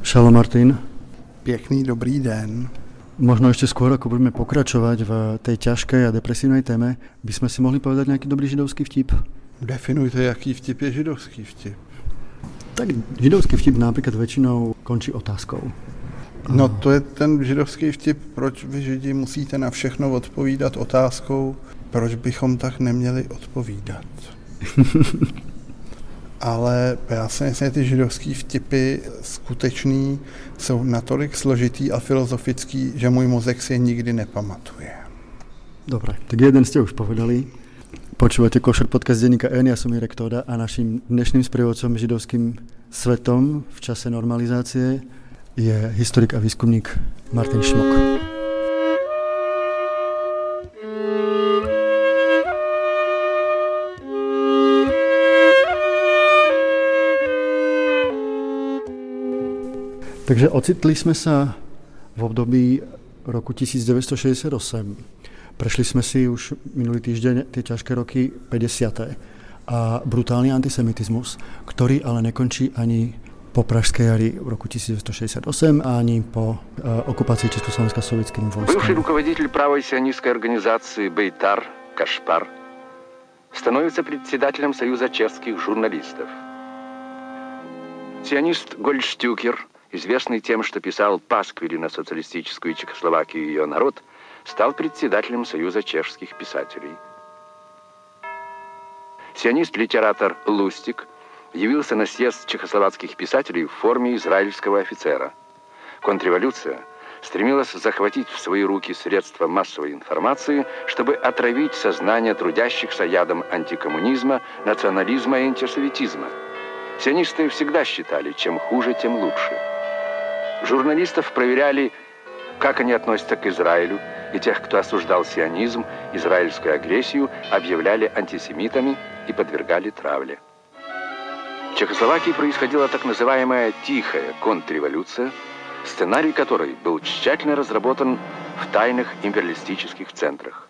Šalom Martin. Pěkný dobrý den. Možno ešte skôr, ako budeme pokračovať v tej ťažkej a depresívnej téme, by sme si mohli povedať nejaký dobrý židovský vtip. Definujte, jaký vtip je židovský vtip. Tak židovský vtip napríklad väčšinou končí otázkou. No to je ten židovský vtip, proč vy Židi musíte na všechno odpovídat otázkou, proč bychom tak neměli odpovídat. Ale já si myslím, že ty židovský vtipy skutečný jsou natolik složitý a filozofický, že můj mozek si je nikdy nepamatuje. Dobre, tak jeden ste už povedali. Počúvate Košer podcast denníka N, ja som Jirek Tóda a našim dnešným sprievodcom židovským svetom v čase normalizácie je historik a výskumník Martin Šmok. Takže ocitli sme sa v období roku 1968. Prešli sme si už minulý týždeň tie ťažké roky 50. a brutálny antisemitizmus, ktorý ale nekončí ani po Pražskej jari v roku 1968 a ani po оккупации Československa советскими войсками. Бывший руководитель правой сионистской организации Бейтар Кашпар становится председателем Союза чешских журналистов. Сионист Гольштюкер, известный тем, что писал пасквили на социалистическую Чехословакию и ее народ, стал председателем Союза чешских писателей. Сионист-литератор Лустик явился на съезд чехословацких писателей в форме израильского офицера. Контрреволюция стремилась захватить в свои руки средства массовой информации, чтобы отравить сознание трудящихся ядом антикоммунизма, национализма и антисоветизма. Сионисты всегда считали, чем хуже, тем лучше. Журналистов проверяли, как они относятся к Израилю, и тех, кто осуждал сионизм, израильскую агрессию, объявляли антисемитами и подвергали травле. В Чехословакии происходила так называемая «тихая контрреволюция», сценарий которой был тщательно разработан в тайных империалистических центрах.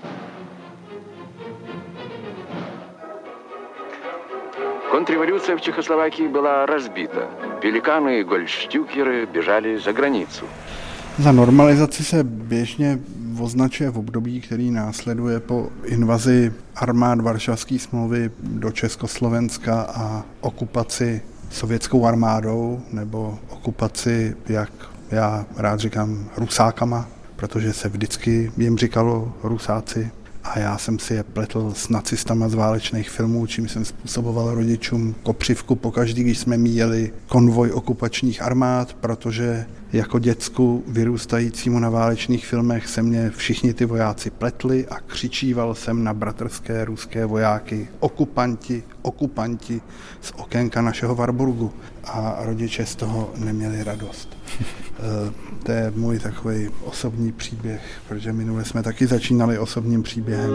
Контрреволюция в Чехословакии была разбита. Пеликаны и гольштюкеры бежали за границу. Za normalizaci se běžně označuje v období, který následuje po invazi armád Varšavské smlouvy do Československa a okupaci sovětskou armádou, nebo okupaci, jak já rád říkám, Rusákama, protože se vždycky jim říkalo Rusáci. A já jsem si je pletl s nacistama z válečných filmů, čím jsem způsoboval rodičům kopřivku pokaždý, když jsme míjeli konvoj okupačních armád, protože jako děcku vyrůstajícímu na válečných filmech se mě všichni ty vojáci pletli a křičíval jsem na bratrské ruské vojáky okupanti, okupanti z okénka našeho Warburgu. A rodiče z toho neměli radost. To je můj takový osobní příběh, protože minule jsme taky začínali osobním příběhem.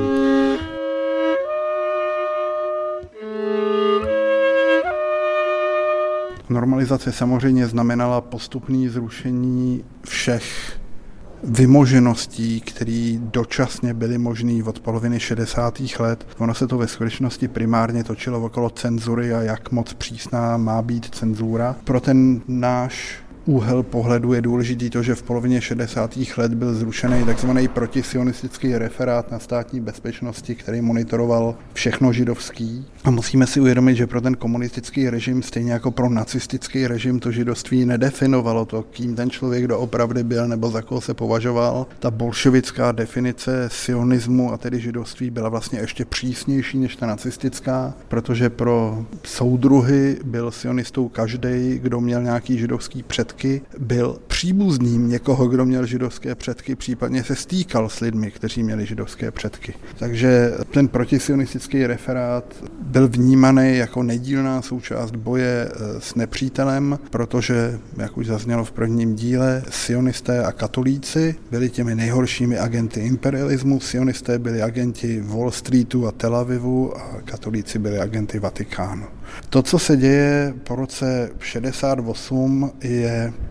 Normalizace samozřejmě znamenala postupné zrušení všech vymožeností, které dočasně byly možné od poloviny 60. let. Ono se to ve skutečnosti primárně točilo okolo cenzury a jak moc přísná má být cenzura. Pro ten náš úhel pohledu je důležitý to, že v polovině 60. let byl zrušený takzvaný protisionistický referát na státní bezpečnosti, který monitoroval všechno židovský. A musíme si uvědomit, že pro ten komunistický režim, stejně jako pro nacistický režim, to židovství nedefinovalo to, kým ten člověk doopravdy byl nebo za koho se považoval. Ta bolševická definice sionismu a tedy židovství byla vlastně ještě přísnější než ta nacistická, protože pro soudruhy byl sionistou každý, kdo měl nějaký židovský předky, byl příbuzným někoho, kdo měl židovské předky, případně se stýkal s lidmi, kteří měli židovské předky. Takže ten protisionistický referát byl vnímaný jako nedílná součást boje s nepřítelem, protože, jak už zaznělo v prvním díle, sionisté a katolíci byli těmi nejhoršími agenty imperialismu, sionisté byli agenti Wall Streetu a Tel Avivu a katolíci byli agenty Vatikánu. To, co se děje po roce 68, je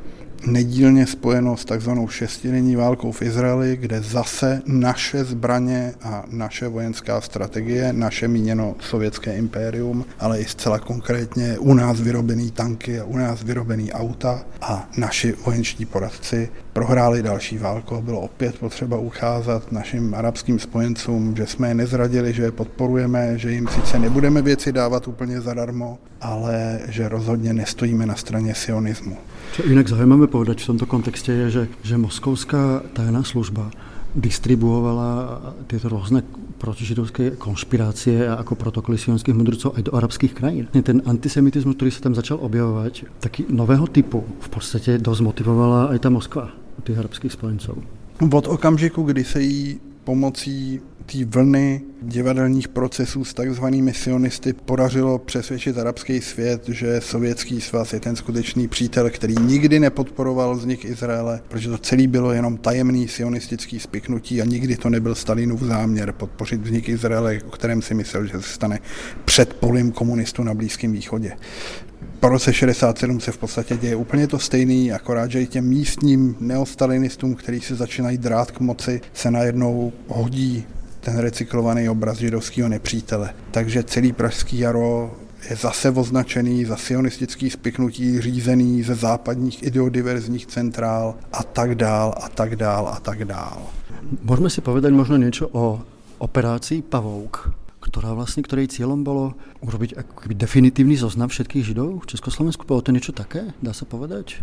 nedílně spojeno s takzvanou šestidenní válkou v Izraeli, kde zase naše zbraně a naše vojenská strategie, naše míněno sovětské impérium, ale i zcela konkrétně u nás vyrobený tanky a u nás vyrobený auta a naši vojenští poradci prohráli další válku. Bylo opět potřeba ukázat našim arabským spojencům, že jsme je nezradili, že je podporujeme, že jim sice nebudeme věci dávat úplně zadarmo, ale že rozhodně nestojíme na straně sionismu. Čo inak zaujímavé povedať v tomto kontexte je, že moskovská tajná služba distribuovala tieto rôzne protižidovské konšpirácie a ako protokoly sionských mudrcov aj do arabských krajín. Ten antisemitizmus, ktorý sa tam začal objavovať, taký nového typu, v podstate dosť motivovala aj tá Moskva tých arabských spojencov. Od okamžiku, kdy se jí pomocí té vlny divadelních procesů s takzvanými sionisty podařilo přesvědčit arabský svět, že Sovětský svaz je ten skutečný přítel, který nikdy nepodporoval vznik Izraele, protože to celé bylo jenom tajemný sionistický spiknutí a nikdy to nebyl Stalinův záměr podpořit vznik Izraele, o kterém si myslel, že se stane předpolím komunistů na Blízkém východě. Po roce 67 se v podstatě děje úplně to stejný, akorát, že i těm místním neostalinistům, kteří se začínají drát k moci, se najednou hodí ten recyklovaný obraz židovského nepřítele. Takže celý Pražský jaro je zase označený za sionistický spiknutí řízený ze západních ideodiverzních centrál a tak dál a tak dál a tak dál. Môžeme si povedať možno niečo o operácii Pavouk, ktorej cieľom bolo urobiť akoby definitívny zoznam všetkých Židov v Československu. Bolo to niečo také, dá sa povedať?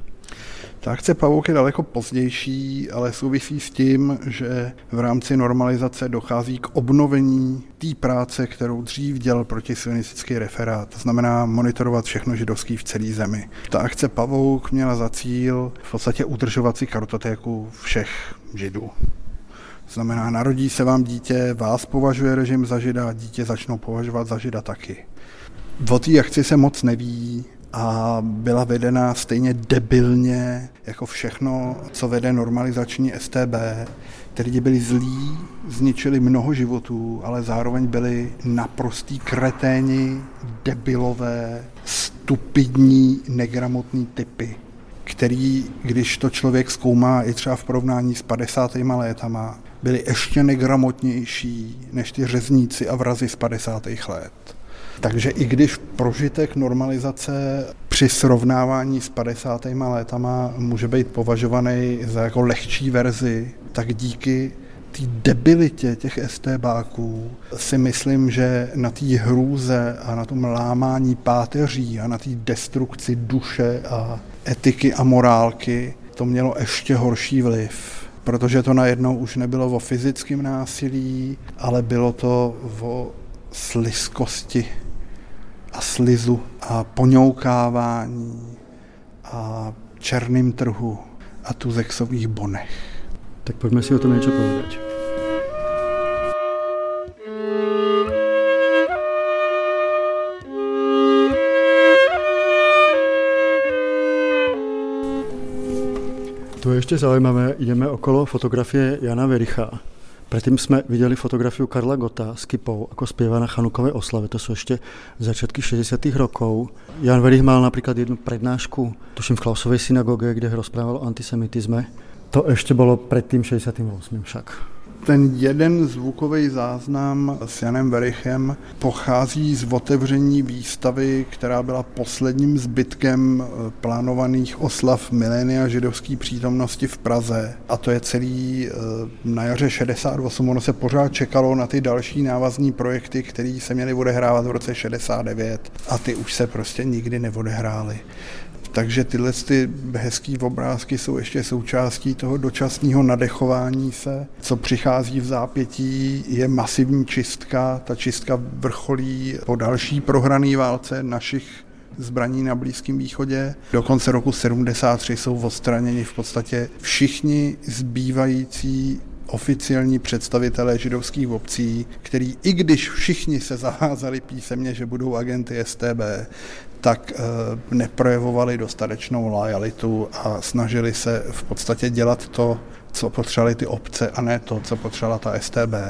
Ta akce Pavouk je daleko pozdější, ale souvisí s tím, že v rámci normalizace dochází k obnovení té práce, kterou dřív dělal protisionistický referát. To znamená monitorovat všechno židovský v celé zemi. Ta akce Pavouk měla za cíl v podstatě udržovat si kartotéku všech Židů. Znamená, narodí se vám dítě, vás považuje režim za Žida, dítě začnou považovat za Žida taky. O té akci se moc neví a byla vedena stejně debilně jako všechno, co vede normalizační StB. Ty lidi byli zlí, zničili mnoho životů, ale zároveň byli naprostí kreténi, debilové, stupidní, negramotní typy, který, když to člověk zkoumá i třeba v porovnání s 50. létama, byli ještě negramotnější než ty řezníci a vrazi z 50. let. Takže i když prožitek normalizace při srovnávání s 50. létama může být považovaný za jako lehčí verzi, tak díky té debilitě těch StBáků si myslím, že na té hrůze a na tom lámání páteří a na té destrukci duše a etiky a morálky to mělo ještě horší vliv. Protože to najednou už nebylo o fyzickém násilí, ale bylo to o slizkosti a slizu a poňoukávání a černým trhu a tuzexových bonech. Tak pojďme si o tom něco povedať. To je ešte zaujímavé, ideme okolo fotografie Jana Vericha. Predtým sme videli fotografiu Karla Gotta s kypou, ako spieva na Chanukovej oslave. To sú ešte začiatky 60. rokov. Jan Verich mal napríklad jednu prednášku, tuším v Klausovej synagóge, kde rozprával o antisemitizme. To ešte bolo pred tým 68. však. Ten jeden zvukový záznam s Janem Verichem pochází z otevření výstavy, která byla posledním zbytkem plánovaných oslav milénia židovské přítomnosti v Praze. A to je celý na jaře 68. Ono se pořád čekalo na ty další návazní projekty, které se měly odehrávat v roce 69 a ty už se prostě nikdy neodehrály. Takže tyhle hezký obrázky jsou ještě součástí toho dočasného nadechování se. Co přichází v zápětí, je masivní čistka. Ta čistka vrcholí po další prohrané válce našich zbraní na Blízkém východě. Do konce roku 73 jsou odstraněni v podstatě všichni zbývající oficiální představitelé židovských obcí, který i když všichni se zavázali písemně, že budou agenty StB, tak neprojevovali dostatečnou lojalitu a snažili se v podstatě dělat to, co potřebovali ty obce, a ne to, co potřebovala ta StB.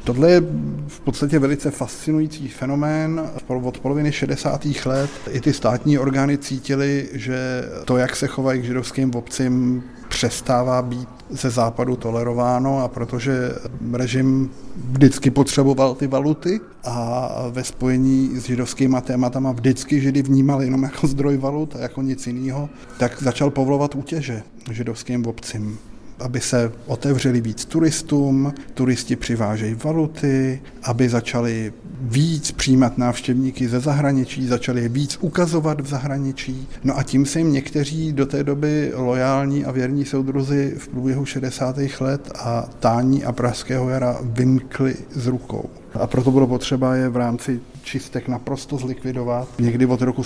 Tohle je v podstatě velice fascinující fenomén. Od poloviny 60. let i ty státní orgány cítily, že to, jak se chovají k židovským obcím, přestává být ze západu tolerováno, a protože režim vždycky potřeboval ty valuty a ve spojení s židovskýma tématama vždycky Židy vnímali jenom jako zdroj valut a jako nic jiného, tak začal povolovat útěže židovským obcím, aby se otevřeli víc turistům, turisti přivážejí valuty, aby začali víc přijímat návštěvníky ze zahraničí, začali je víc ukazovat v zahraničí. No a tím se jim někteří do té doby lojální a věrní soudruzi v průběhu 60. let a Tání a Pražského jara vymkli z rukou. A proto bylo potřeba je v rámci čistek naprosto zlikvidovat. Někdy od roku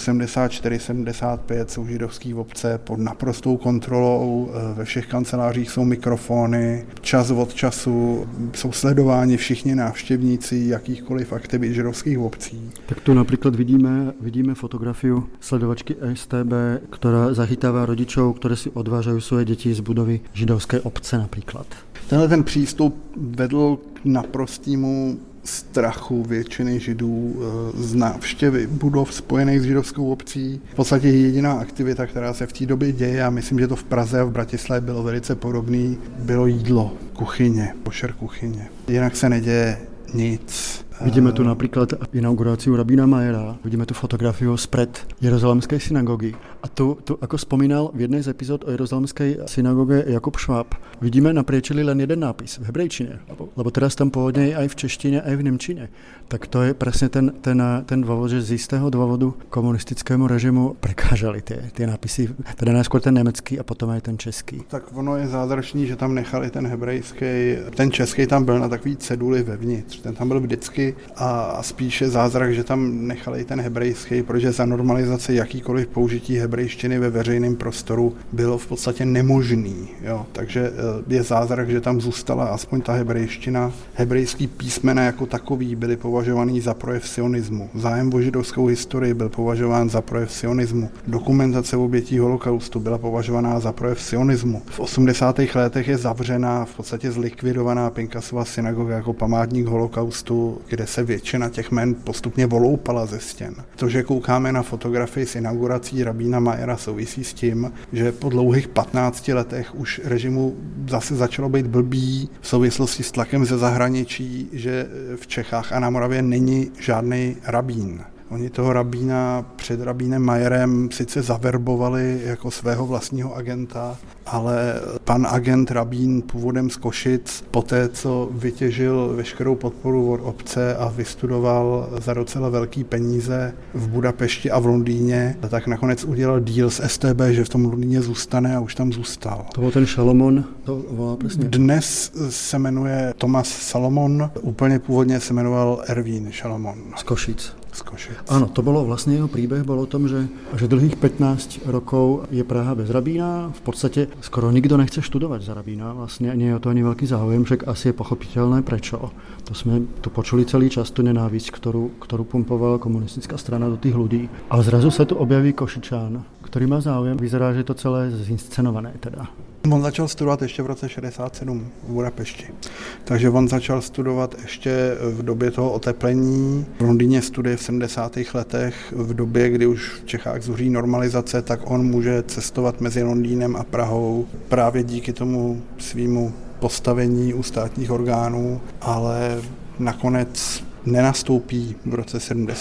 74-75 jsou židovský obce pod naprostou kontrolou, ve všech kancelářích jsou mikrofony, čas od času jsou sledováni všichni návštěvníci jakýchkoliv aktivit židovských obcí. Tak tu napríklad vidíme fotografiu sledovačky STB, ktorá zachytává rodičov, ktoré si odvážajú svoje deti z budovy židovskej obce napríklad. Tenhle ten přístup vedl k naprostému strachu většiny Židů z návštěvy budov spojených s židovskou obcí. V podstatě jediná aktivita, která se v té době děje, a myslím, že to v Praze a v Bratislavě bylo velice podobné, bylo jídlo, kuchyně, košer kuchyně. Jinak se neděje nic. Vidíme tu napríklad inauguráciu rabína Mayera, vidíme tu fotografiu spred Jeruzalemskej synagogy. A tu ako spomínal v jednej z epizód o Jeruzalemskej synagoge Jakub Šváb, vidíme na priečeli len jeden nápis v hebrejčine, lebo teraz tam pôvodne je aj v češtine, aj v nemčine. Tak to je presne ten dôvod, že z istého dôvodu komunistickému režimu prekážali tie nápisy, teda najskôr ten nemecký a potom aj ten český. Tak ono je zázračný, že tam nechali ten hebrejský, ten český tam byl na takový ceduli vevnitř, ten tam byl vždycky, a spíše zázrak, že tam nechali ten hebrejský, protože za normalizace jakýkoliv použití hebrejštiny ve veřejném prostoru bylo v podstatě nemožný. Jo. Takže je zázrak, že tam zůstala aspoň ta hebrejština. Hebrejský písmena jako takový byly považovaný za projev sionismu. Zájem o židovskou historii byl považován za projev sionismu. Dokumentace obětí holokaustu byla považovaná za projev sionismu. V 80. letech je zavřená, v podstatě zlikvidovaná Pinkasova synagoga jako památník holokaustu, kde se většina těch jmen postupně voloupala ze stěn. To, že koukáme na fotografii s inaugurací rabína Mayera, souvisí s tím, že po dlouhých 15 letech už režimu zase začalo být blbý v souvislosti s tlakem ze zahraničí, že v Čechách a na Moravě není žádný rabín. Oni toho rabína před rabínem Mayerem sice zaverbovali jako svého vlastního agenta, ale pan agent rabín původem z Košic, poté co vytěžil veškerou podporu od obce a vystudoval za docela velký peníze v Budapešti a v Londýně, tak nakonec udělal deal s STB, že v tom Londýně zůstane, a už tam zůstal. To byl ten Šalomon, to volá přesně. Dnes se jmenuje Tomas Salomon, úplně původně se jmenoval Ervín Šalomon. Z Košic. Košic. Áno, to bolo vlastne jeho príbeh, bolo o tom, že dlhých 15 rokov je Praha bez rabína, v podstate skoro nikto nechce študovať za rabína, vlastne nie je o to ani veľký záujem, však asi je pochopiteľné prečo. To sme tu počuli celý čas, tu nenávisť, ktorú pumpovala komunistická strana do tých ľudí. Ale zrazu sa tu objaví Košičan, ktorý má záujem, vyzerá, že to celé je zinscenované teda. On začal studovat ještě v roce 67 v Budapešti. Takže on začal studovat ještě v době toho oteplení. V Londýně studuje v 70. letech. V době, kdy už v Čechách zuří normalizace, tak on může cestovat mezi Londýnem a Prahou právě díky tomu svýmu postavení u státních orgánů, ale nakonec nenastoupí v roce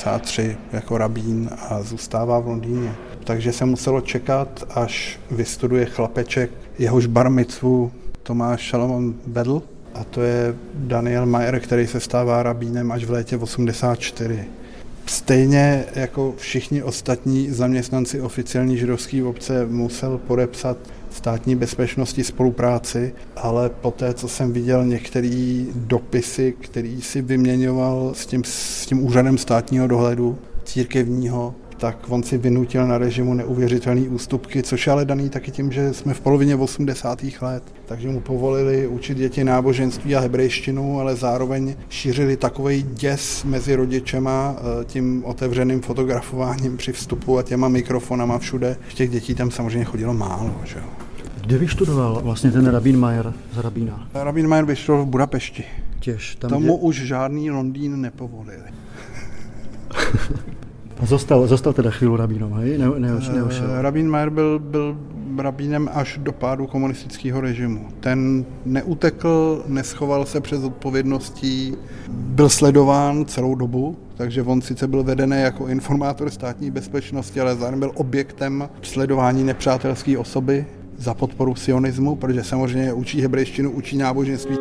73 jako rabín a zůstává v Londýně. Takže se muselo čekat, až vystuduje chlapeček, jehož bar micvu Tomáš Šalomon vedl, a to je Daniel Mayer, který se stává rabínem až v létě 84. Stejně jako všichni ostatní zaměstnanci oficiální židovské obce musel podepsat státní bezpečnosti spolupráci, ale poté, co jsem viděl některé dopisy, který si vyměňoval s tím úřadem státního dohledu církevního, tak on si vynutil na režimu neuvěřitelné ústupky, což je ale daný taky tím, že jsme v polovině 80. let, takže mu povolili učit děti náboženství a hebrejštinu, ale zároveň šířili takovej děs mezi rodičema tím otevřeným fotografováním při vstupu a těma mikrofonama všude. Těch dětí tam samozřejmě chodilo málo, že jo. Kde vyštudoval vlastně ten rabín Majer z rabína? Rabín Majer vyštudoval v Budapešti. Těž, tam tomu už žádný Londýn nepovolili. A zostal teda chvíli rabínom, hej? Neušel. Rabín Majer byl rabínem až do pádu komunistického režimu. Ten neutekl, neschoval se před odpovědností, byl sledován celou dobu, takže on sice byl vedený jako informátor státní bezpečnosti, ale zároveň byl objektem sledování nepřátelské osoby za podporu sionismu, protože samozřejmě učí hebrejštinu, učí náboženství.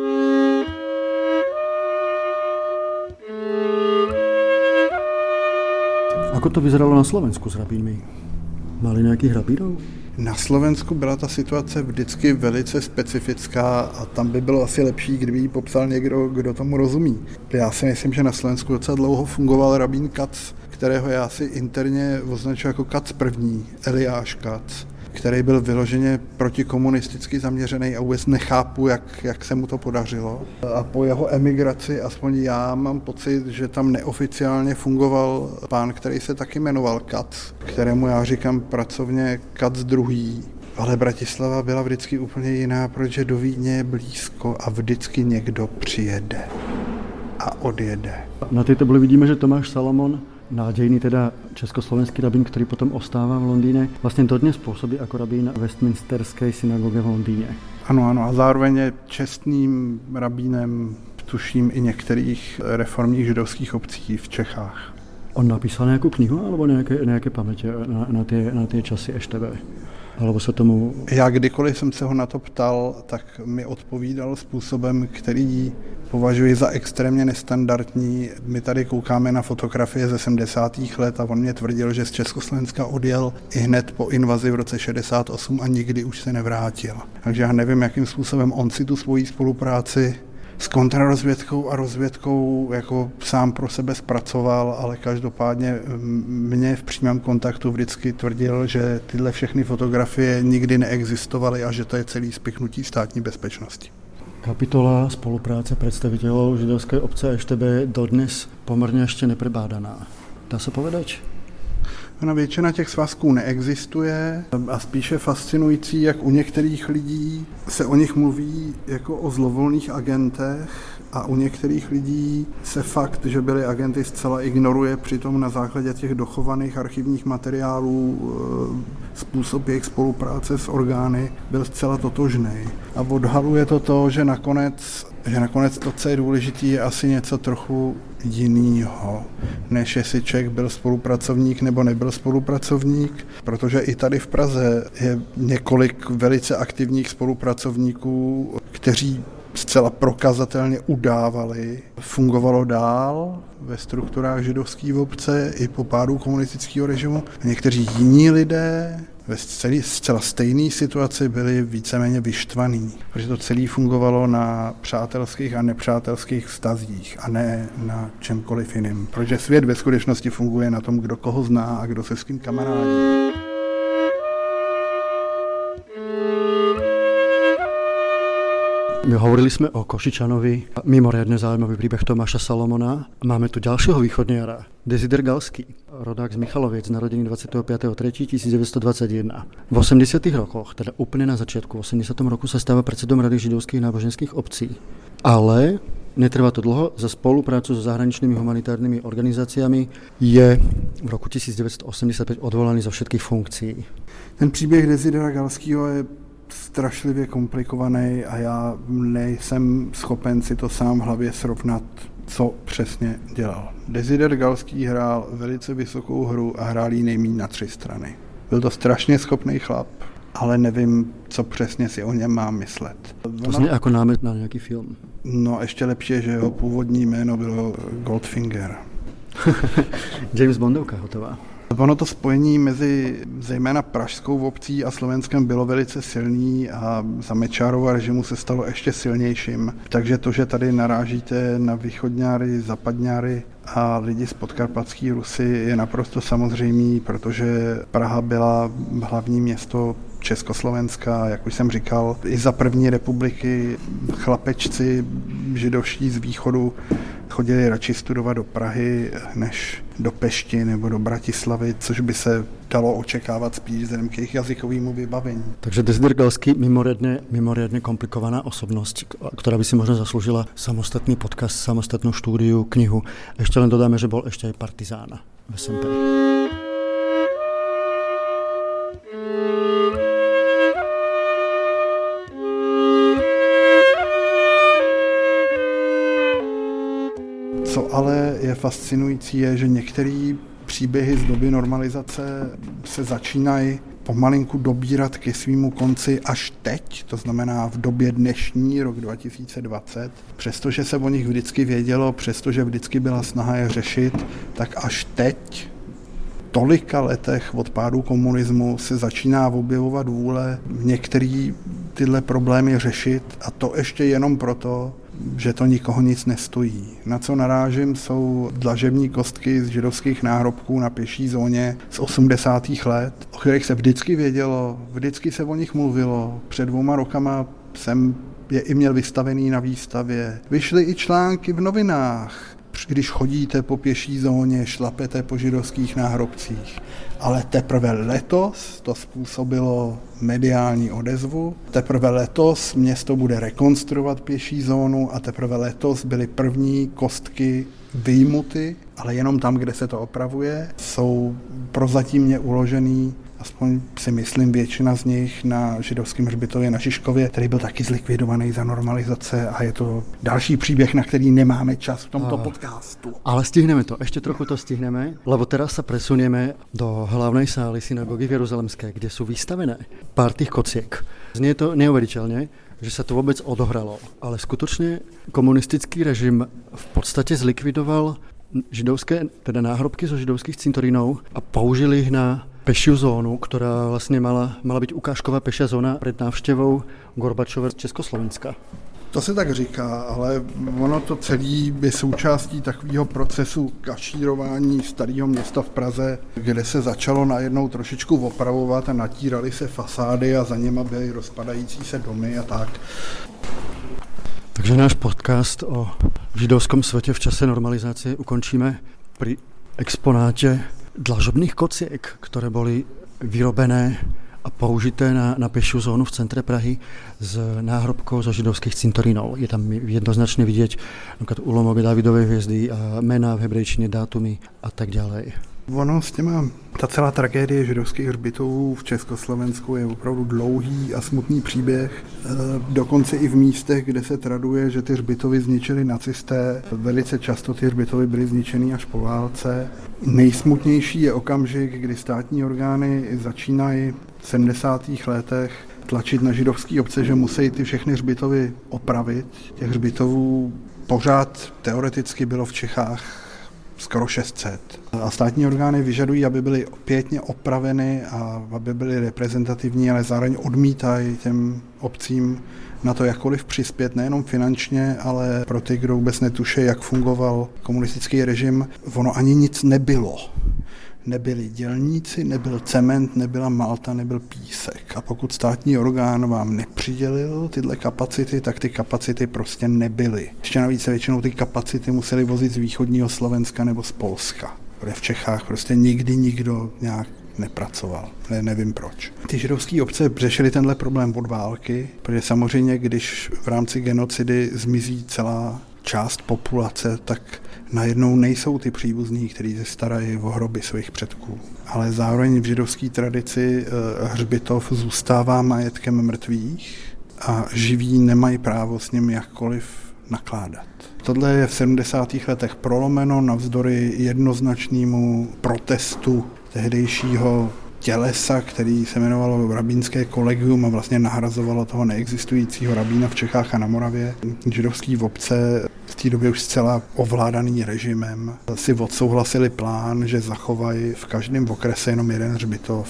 Ako to vyzeralo na Slovensku s rabínmi? Mali nějakých rabínů? Na Slovensku byla ta situace vždycky velice specifická a tam by bylo asi lepší, kdyby ji popsal někdo, kdo tomu rozumí. Já si myslím, že na Slovensku docela dlouho fungoval rabín Kac, kterého já si interně označuji jako Kac první, Eliáš Kac, který byl vyloženě protikomunisticky zaměřený a vůbec nechápu, jak se mu to podařilo. A po jeho emigraci, aspoň já mám pocit, že tam neoficiálně fungoval pán, který se taky jmenoval Kac, kterému já říkám pracovně Kac druhý. Ale Bratislava byla vždycky úplně jiná, protože do Vídně je blízko a vždycky někdo přijede a odjede. Na té tabuli vidíme, že Tomáš Salomon, nádějný teda československý rabín, který potom ostává v Londýně, vlastně dodnes působí jako rabín Westminsterské synagogy v Londýně. Ano, a zároveň je čestným rabínem, tuším, i některých reformních židovských obcí v Čechách. On napísal nějakou knihu alebo nějaké paměti na ty časy EŠTB? Alebo se tomu... Já kdykoliv jsem se ho na to ptal, tak mi odpovídal způsobem, který považuji za extrémně nestandardní. My tady koukáme na fotografie ze 70. let a on mě tvrdil, že z Československa odjel i hned po invazi v roce 68 a nikdy už se nevrátil. Takže já nevím, jakým způsobem on si tu svoji spolupráci s kontrarozvědkou a rozvědkou jako sám pro sebe zpracoval, ale každopádně mě v přímém kontaktu vždycky tvrdil, že tyhle všechny fotografie nikdy neexistovaly a že to je celý spiknutí státní bezpečnosti. Kapitola spolupráce představitelů židovské obce EŠTB je dodnes poměrně ještě neprebádaná. Dá se povedať? Většina těch svazků neexistuje a spíše fascinující, jak u některých lidí se o nich mluví jako o zlovolných agentech a u některých lidí se fakt, že byli agenty, zcela ignoruje, přitom na základě těch dochovaných archivních materiálů způsob jejich spolupráce s orgány byl zcela totožný. A odhaluje to, že nakonec to, co je důležité, je asi něco trochu jinýho, než jestli člověk byl spolupracovník nebo nebyl spolupracovník, protože i tady v Praze je několik velice aktivních spolupracovníků, kteří zcela prokazatelně udávali. Fungovalo dál ve strukturách židovské obce i po pádu komunistického režimu. Někteří jiní lidé ve zcela stejné situaci byli víceméně vyštvaní, protože to celé fungovalo na přátelských a nepřátelských vztazích a ne na čemkoliv jiném. Protože svět ve skutečnosti funguje na tom, kdo koho zná a kdo se s kým kamarádí. My hovorili jsme o Košičanovi, mimoriadne zaujímavý príbeh Tomáša Salomona. Máme tu ďalšieho východniara, Desider Galský, rodák z Michaloviec, narodený 25.3.1921. V 80. rokoch, teda úplne na začiatku, v 80. roku sa stáva predsedom Rady židovských náboženských obcí. Ale netrvá to dlho, za spoluprácu so zahraničnými humanitárnymi organizáciami je v roku 1985 odvolaný zo všetkých funkcií. Ten příběh Desidera Galského je strašlivě komplikovaný a já nejsem schopen si to sám v hlavě srovnat, co přesně dělal. Desider Galský hrál velice vysokou hru a hrál ji nejméně na 3 strany. Byl to strašně schopný chlap, ale nevím, co přesně si o něm mám myslet. To zní jako námet na nějaký film. No ještě lepší je, že jeho původní jméno bylo Goldfinger. James Bondovka hotová. Ono to spojení mezi zejména pražskou obcí a Slovenskem bylo velice silný a za Mečiarova režimu se stalo ještě silnějším. Takže to, že tady narážíte na východňáry, zapadňáry a lidi z podkarpatské Rusy je naprosto samozřejmý, protože Praha byla hlavní město Československa, jak už jsem říkal, i za první republiky chlapečci židovští z východu chodili radši studovat do Prahy, než do Pešti nebo do Bratislavy, což by se dalo očekávat spíš vzhledem k jejich jazykovému vybavení. Takže Dezider Galský mimoriadne komplikovaná osobnosť, ktorá by si možno zaslúžila samostatný podcast, samostatnú štúdiu, knihu. Ešte len dodáme, že bol ešte aj partizán v SMP. Co ale je fascinující, je, že některé příběhy z doby normalizace se začínají pomalinku dobírat ke svýmu konci až teď, to znamená v době dnešní, rok 2020. Přestože se o nich vždycky vědělo, přestože vždycky byla snaha je řešit, tak až teď, tolika letech od pádu komunismu, se začíná objevovat vůle některé tyhle problémy řešit, a to ještě jenom proto, že to nikoho nic nestojí. Na co narážím, jsou dlažební kostky z židovských náhrobků na pěší zóně z 80. let, o kterých se vždycky vědělo, vždycky se o nich mluvilo. Před 2 rokama jsem je i měl vystavený na výstavě. Vyšly i články v novinách. Když chodíte po pěší zóně, šlapete po židovských náhrobcích. Ale teprve letos to způsobilo mediální odezvu. Teprve letos město bude rekonstruovat pěší zónu a teprve letos byly první kostky vyjmuty, ale jenom tam, kde se to opravuje. Jsou prozatímně uložený, aspoň si myslím, většina z nich na židovském hřbitově na Žižkově, který byl taky zlikvidovaný za normalizace, a je to další příběh, na který nemáme čas v tomto podcastu. Ale stihneme to, ešte trochu to stihneme, lebo teraz sa presunieme do hlavnej sály synagógy v Jeruzalemskej, kde sú vystavené pár tých kociek. Znie to neuveriteľne, že sa to vôbec odohralo, ale skutočne komunistický režim v podstate zlikvidoval židovské, teda náhrobky zo židovských cintorínov a použili ich na pešiu zónu, ktorá vlastne mala byť ukážková pešia zóna pred návštevou Gorbačova z Československa. To se tak říká, ale ono to celé je součástí takového procesu kašírování starého města v Praze, kde se začalo najednou trošičku opravovat a natíraly se fasády a za něma byly rozpadající se domy a tak. Takže náš podcast o židovskom svete v čase normalizácie ukončíme pri exponáte dlažobných kociek, ktoré boli vyrobené a použité na pešiu zónu v centre Prahy z náhrobkov zo židovských cintorínov. Je tam jednoznačne vidieť napríklad úlomok Dávidovej hviezdy a mená v hebrejčine, dátumy a tak ďalej. Ono s těma, ta celá tragédie židovských hřbitovů v Československu je opravdu dlouhý a smutný příběh. Dokonce i v místech, kde se traduje, že ty hřbitovy zničili nacisté, velice často ty hřbitovy byly zničeny až po válce. Nejsmutnější je okamžik, kdy státní orgány začínají v 70. letech tlačit na židovské obce, že musí ty všechny hřbitovy opravit. Těch hřbitovů pořád teoreticky bylo v Čechách skoro 600. A státní orgány vyžadují, aby byly pěkně opraveny a aby byly reprezentativní, ale zároveň odmítají těm obcím na to jakkoliv přispět, nejenom finančně, ale pro ty, kdo vůbec netuší, jak fungoval komunistický režim, ono ani nic nebylo. Nebyli dělníci, nebyl cement, nebyla malta, nebyl písek. A pokud státní orgán vám nepřidělil tyhle kapacity, tak ty kapacity prostě nebyly. Ještě navíc většinou ty kapacity museli vozit z východního Slovenska nebo z Polska. Protože v Čechách prostě nikdy nikdo nějak nepracoval. Nevím proč. Ty židovské obce řešily tenhle problém od války, protože samozřejmě, když v rámci genocidy zmizí celá část populace, tak najednou nejsou ty příbuzní, kteří se starají o hroby svých předků. Ale zároveň v židovské tradici hřbitov zůstává majetkem mrtvých a živí nemají právo s ním jakkoliv nakládat. Tohle je v 70. letech prolomeno navzdory jednoznačnému protestu tehdejšího tělesa, který se jmenovalo rabínské kolegium a vlastně nahrazovalo toho neexistujícího rabína v Čechách a na Moravě. Židovský obce v té době už zcela ovládaný režimem si odsouhlasili plán, že zachovají v každém okrese jenom jeden hřbitov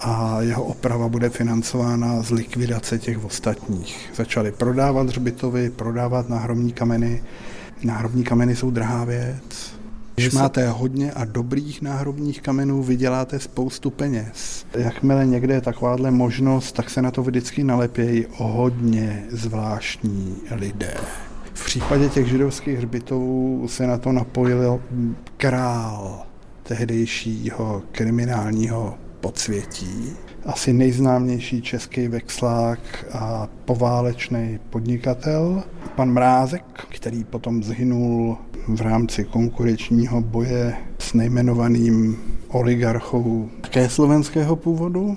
a jeho oprava bude financována z likvidace těch ostatních. Začali prodávat hřbitovy, prodávat náhrobní kameny. Náhrobní kameny jsou drahá věc. Když máte hodně a dobrých náhrobních kamenů, vyděláte spoustu peněz. Jakmile někde je takováhle možnost, tak se na to vždycky nalepějí hodně zvláštní lidé. V případě těch židovských hřbitovů se na to napojil král tehdejšího kriminálního podsvětí. Asi nejznámější český vexlák a poválečný podnikatel, pan Mrázek, který potom zhynul v rámci konkurenčního boje s nejmenovaným oligarchou také slovenského původu.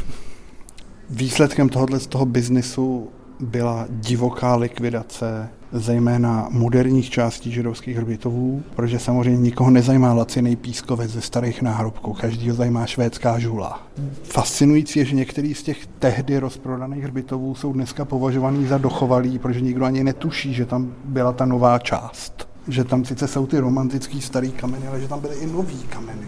Výsledkem tohoto biznisu byla divoká likvidace zejména moderních částí židovských hřbitovů, protože samozřejmě nikoho nezajímá lacinej pískovec ze starých náhrobků, každýho zajímá švédská žula. Fascinující je, že některý z těch tehdy rozprodaných hřbitovů jsou dneska považovaný za dochovalý, protože nikdo ani netuší, že tam byla ta nová část. Že tam sice jsou ty romantický starý kameny, ale že tam byly i nový kameny.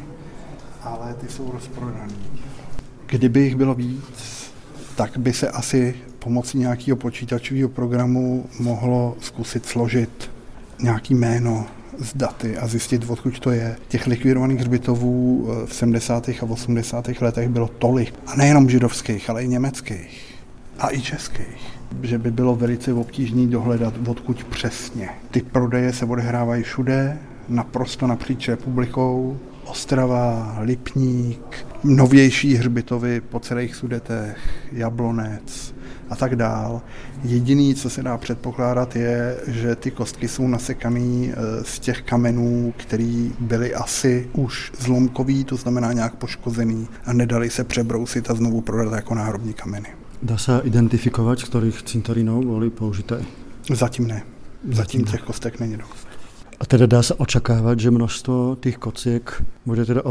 Ale ty jsou rozprodaný. Kdyby jich bylo víc, tak by se asi pomocí nějakého počítačového programu mohlo zkusit složit nějaký jméno z daty a zjistit, odkud to je. Těch likvidovaných hřbitovů v 70. a 80. letech bylo tolik. A nejenom židovských, ale i německých. A i českých. Že by bylo velice obtížné dohledat, odkud přesně. Ty prodeje se odehrávají všude, naprosto napříč republikou. Ostrava, Lipník, novější hřbitovy po celých Sudetech, Jablonec a tak dál. Jediný, co se dá předpokládat, je, že ty kostky jsou nasekaný z těch kamenů, které byly asi už zlomkový, to znamená nějak poškozený a nedali se přebrousit a znovu prodat jako náhrobní kameny. Dá se identifikovat, z kterých cintorínů byly použité? Zatím ne. Zatím těch kostek není dost. A teda dá sa očakávať, že množstvo tých kociek bude teda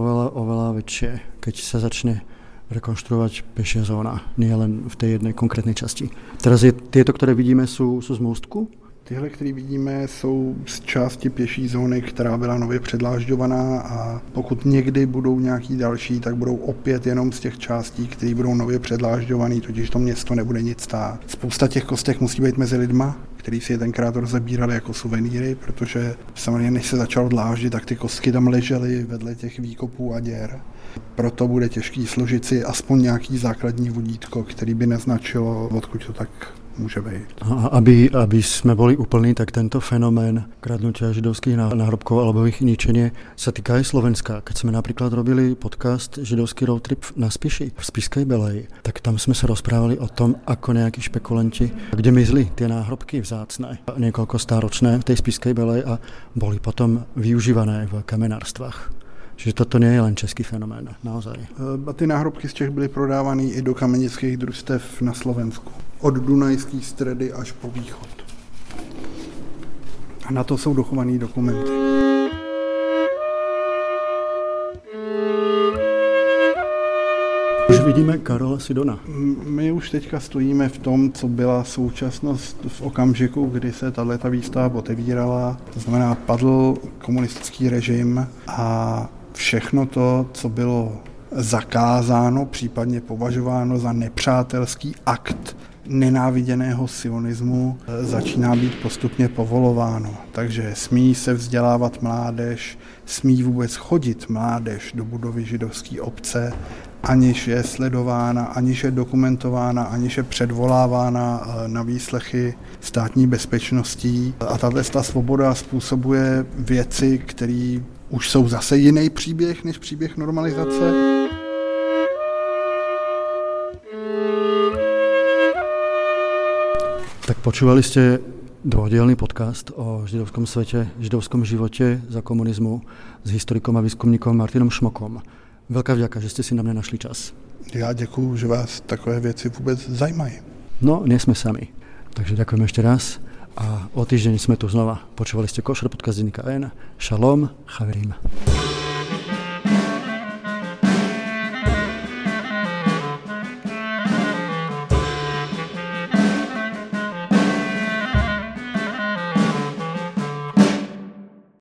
oveľa väčšie, keď sa začne rekonštruovať pešia zóna, nie len v tej jednej konkrétnej časti. Teraz tieto, ktoré vidíme, sú z můstku? Tyhle, které vidíme, jsou z části pěší zóny, která byla nově předlážďovaná a pokud někdy budou nějaký další, tak budou opět jenom z těch částí, které budou nově předlážďované, totiž to město nebude nic stát. Spousta těch kostek musí být mezi lidma, který si je tenkrát rozebírali jako suvenýry, protože samozřejmě než se začal dláždit, tak ty kostky tam ležely vedle těch výkopů a děr. Proto bude těžký složit si aspoň nějaký základní vodítko, který by naznačilo, odkud to tak může být. A aby sme boli úplní, tak tento fenomén kradnutia židovských náhrobkov alebo ich ničenie sa týka aj Slovenska. Keď sme napríklad robili podcast Židovský road trip na Spiši, v Spišskej Belej, tak tam sme sa rozprávali o tom, ako nejakí špekulanti, kde mizli tie náhrobky vzácne, niekoľko stáročné v tej Spišskej Belej a boli potom využívané v kamenárstvách. Čiže toto nie je len český fenomén, naozaj. A ty náhrobky z Čech byly prodávané i do kamenických družstev na Slovensku. Od Dunajské Stredy až po východ. A na to jsou dochované dokumenty. Už vidíme Karola Sidona. My už teďka stojíme v tom, co byla současnost v okamžiku, kdy se tato výstava otevírala. To znamená, padl komunistický režim a všechno to, co bylo zakázáno, případně považováno za nepřátelský akt nenáviděného sionismu, začíná být postupně povolováno. Takže smí se vzdělávat mládež, smí vůbec chodit mládež do budovy židovské obce, aniž je sledována, aniž je dokumentována, aniž je předvolávána na výslechy státní bezpečností. A tato svoboda způsobuje věci, které už jsou zase jiný příběh než příběh normalizace. Tak počúvali ste dvojdielny podcast o židovskom svete, židovskom živote za komunizmu s historikom a výskumníkom Martinom Šmokom. Veľká vďaka, že ste si na mňa našli čas. Já děkuju, že vás takové věci vůbec zajímají. No, nie sme sami. Takže ďakujem ešte raz a o týždeň sme tu znova. Počúvali ste Košer podcast denníka N. Šalom, chaverim.